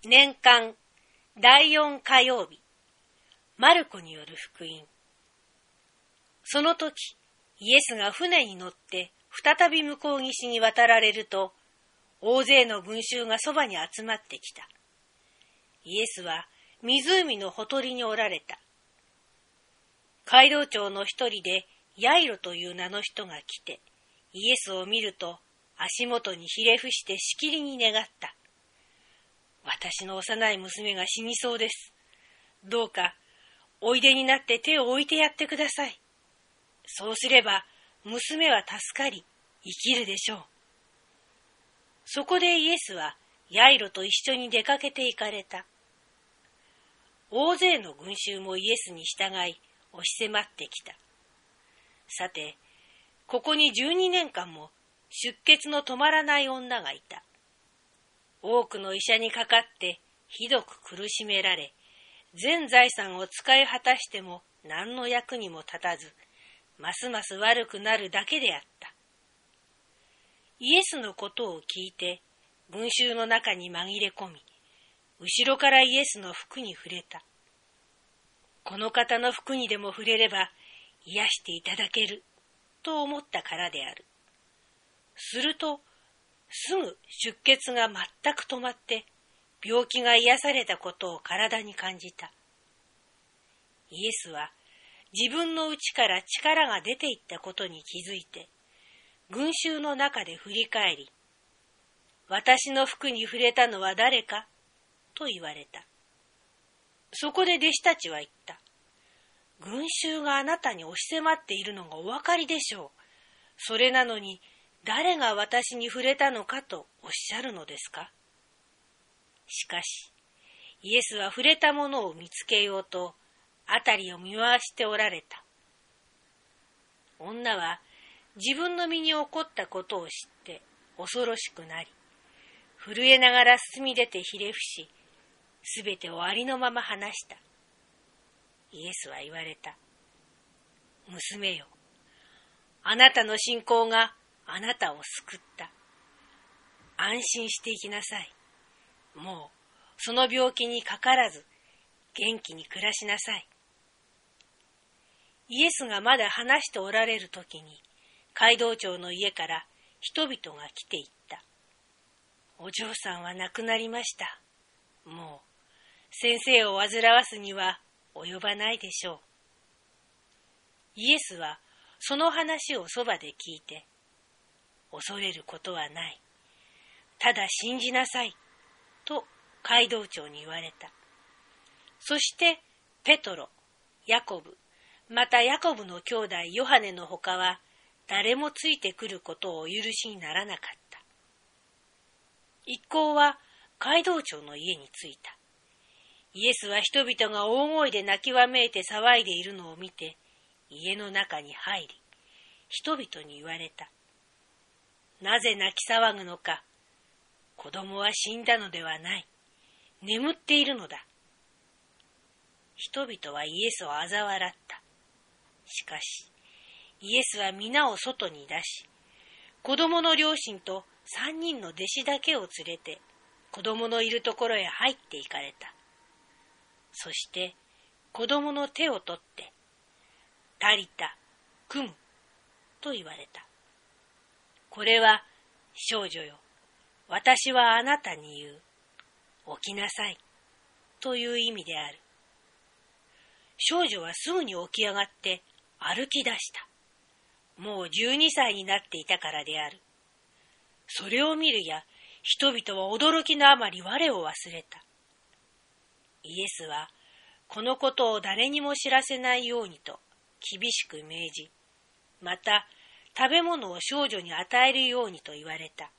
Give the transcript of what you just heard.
年間第4火曜日、マルコによる福音。その時、イエスが船に乗って再び向こう岸に渡られると、大勢の群衆がそばに集まってきた。イエスは湖のほとりにおられた。街道長の一人でヤイロという名の人が来て、イエスを見ると足元にひれ伏してしきりに願った。私の幼い娘が死にそうです。どうかおいでになって手を置いてやってください。そうすれば娘は助かり生きるでしょう。そこでイエスはヤイロと一緒に出かけて行かれた。大勢の群衆もイエスに従い押し迫ってきた。さて、ここに12年間も出血の止まらない女がいた。多くの医者にかかってひどく苦しめられ、全財産を使い果たしても何の役にも立たず、ますます悪くなるだけであった。イエスのことを聞いて、群衆の中に紛れ込み、後ろからイエスの服に触れた。この方の服にでも触れれば癒していただけると思ったからである。すると、すぐ出血が全く止まって、病気が癒されたことを体に感じた。イエスは自分の内から力が出ていったことに気づいて、群衆の中で振り返り、私の服に触れたのは誰かと言われた。そこで弟子たちは言った。群衆があなたに押し迫っているのがお分かりでしょう。それなのに誰が私に触れたのかとおっしゃるのですか？しかし、イエスは触れたものを見つけようと、あたりを見回しておられた。女は自分の身に起こったことを知って恐ろしくなり、震えながら進み出てひれ伏し、すべてをありのまま話した。イエスは言われた。娘よ、あなたの信仰があなたを救った。安心していきなさい。もうその病気にかからず元気に暮らしなさい。イエスがまだ話しておられるときに、街道長の家から人々が来ていった。お嬢さんは亡くなりました。もう先生を煩わすには及ばないでしょう。イエスはその話をそばで聞いて、恐れることはない。ただ信じなさい。と街道長に言われた。そしてペトロ、ヤコブ、またヤコブの兄弟ヨハネのほかは誰もついてくることをお許しにならなかった。一行は街道長の家に着いた。イエスは人々が大声で泣きわめいて騒いでいるのを見て、家の中に入り、人々に言われた。なぜ泣き騒ぐのか。子供は死んだのではない。眠っているのだ。人々はイエスを嘲笑った。しかし、イエスは皆を外に出し、子供の両親と3人の弟子だけを連れて、子供のいるところへ入って行かれた。そして子供の手を取って、タリタ、クムと言われた。これは、少女よ、私はあなたに言う。起きなさい。という意味である。少女はすぐに起き上がって歩き出した。もう12歳になっていたからである。それを見るや、人々は驚きのあまり我を忘れた。イエスは、このことを誰にも知らせないようにと厳しく命じ、また食べ物を少女に与えるようにと言われた。